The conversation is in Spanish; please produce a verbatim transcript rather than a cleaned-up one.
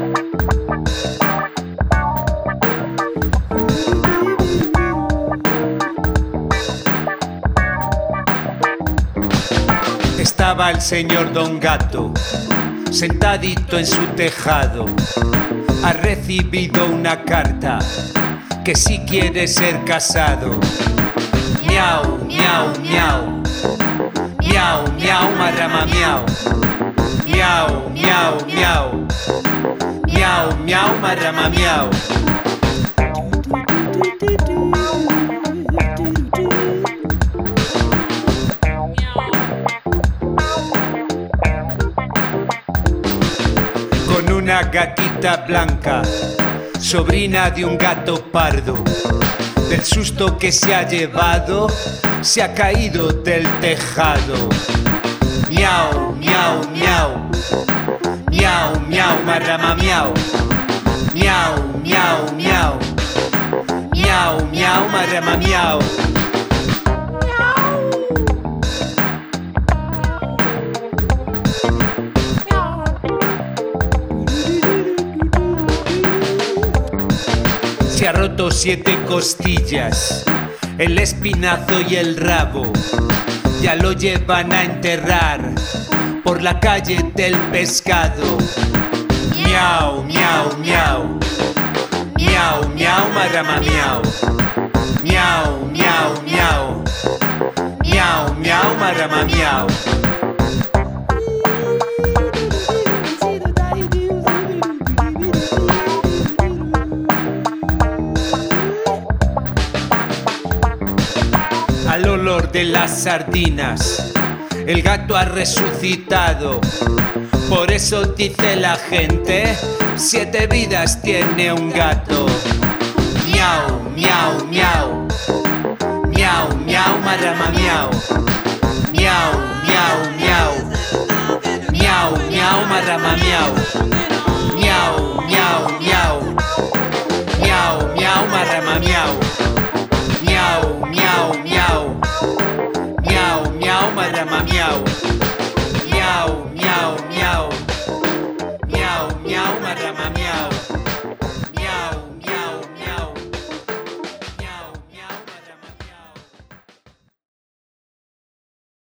Estaba el señor Don Gato sentadito en su tejado. Ha recibido una carta que si quiere ser casado. Miau, miau, miau. Miau, miau, marrama, miau. Miau, miau, miau. Miau, miau, marrama, miau. Con una gatita blanca, sobrina de un gato pardo, del susto que se ha llevado, se ha caído del tejado. Miau, miau, miau. Miau, miau, marrama, miau. Miau, miau, miau. Miau, miau, marrama, miau. Se ha roto siete costillas, el espinazo y el rabo. Ya lo llevan a enterrar por la calle del pescado. Miau, miau, miau. Miau, miau, marrama, miau. Miau, miau, miau. Miau, miau, marrama, miau. Al olor de las sardinas, el gato ha resucitado. Por eso dice la gente, siete vidas tiene un gato. Miau, miau, miau. Miau, miau, marrama, miau. Miau, miau, miau. Miau, miau, marrama, miau. Miau, miau, miau. Miau, miau, marrama, miau.